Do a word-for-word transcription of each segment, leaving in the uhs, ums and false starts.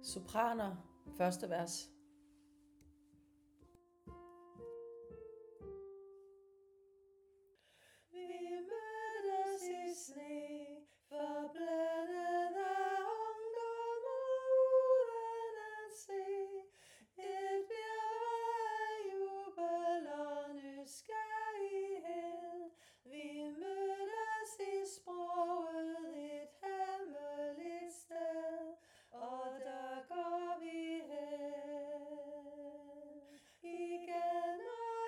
Sopraner, første vers. Vi mødtes i sne, forblændet af ungdom uden at se. Et virvar af jubel og nysgerrighed. Vi mødtes i sproget, et hemmeligt sted, og der går vi hen, igen og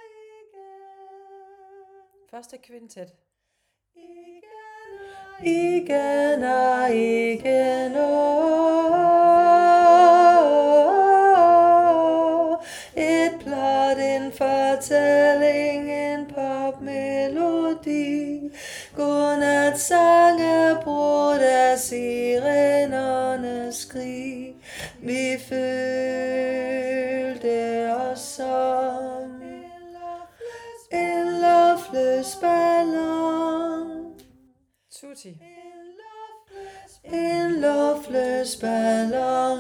igen. Første kvintet. Igen og igen og igen, åh. Et plot, en fortælling, en popmelodi. Godnat sange brudt af sirenernes skrig. Vi følte os som en luftløs ballon. Tutti. En luftløs ballon,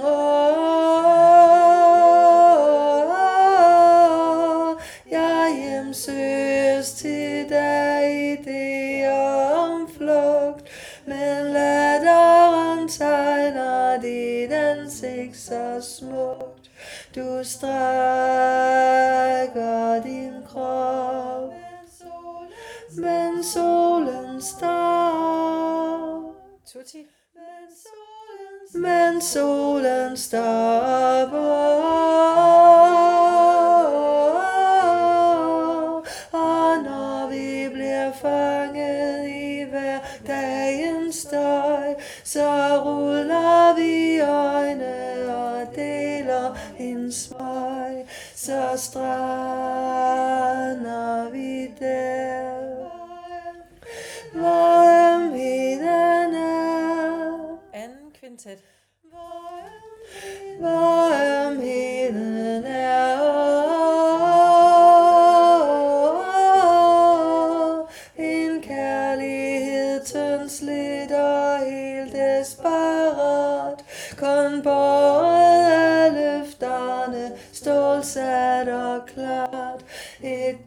åh. Jeg hjemsøges til dig, idéer om flugt, men latteren tegner dit ansigt så smukt. Du strækker din krop, men solen står. Tutti. Men solen stopper, og når vi bliver fanget i hverdagens støj, så ruller vi øjne og deler en smøg, så strander vi der, hvor ømheden er. Anden kvintet. Hvor ømheden er, åh. En kærlighed tyndsligt og helt desperat, kun båret af løfterne, stålsat og klart. Et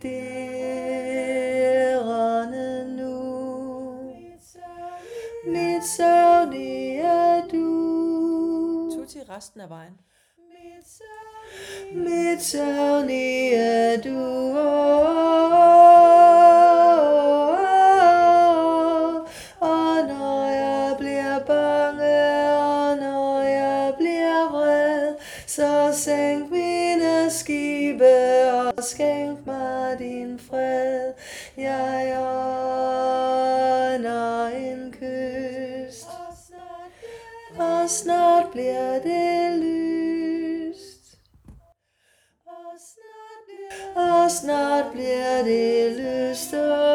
dirrende nu, mit søvnige du. Tutti resten af vejen. Mit søvnige du, og når jeg bliver bange, og når jeg bliver vred, så sænk mine skibe og skænk mig din fred. Jeg ånder en kyst, og snart bliver det lyst. Og snart bliver det lyst,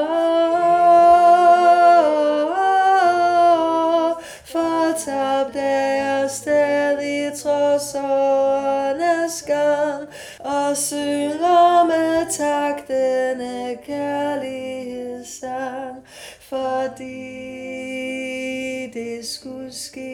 åh. Fortabt er jeg stadig trods årenes gang, og synger med taktende kærlighedssang, fordi det skulle ske.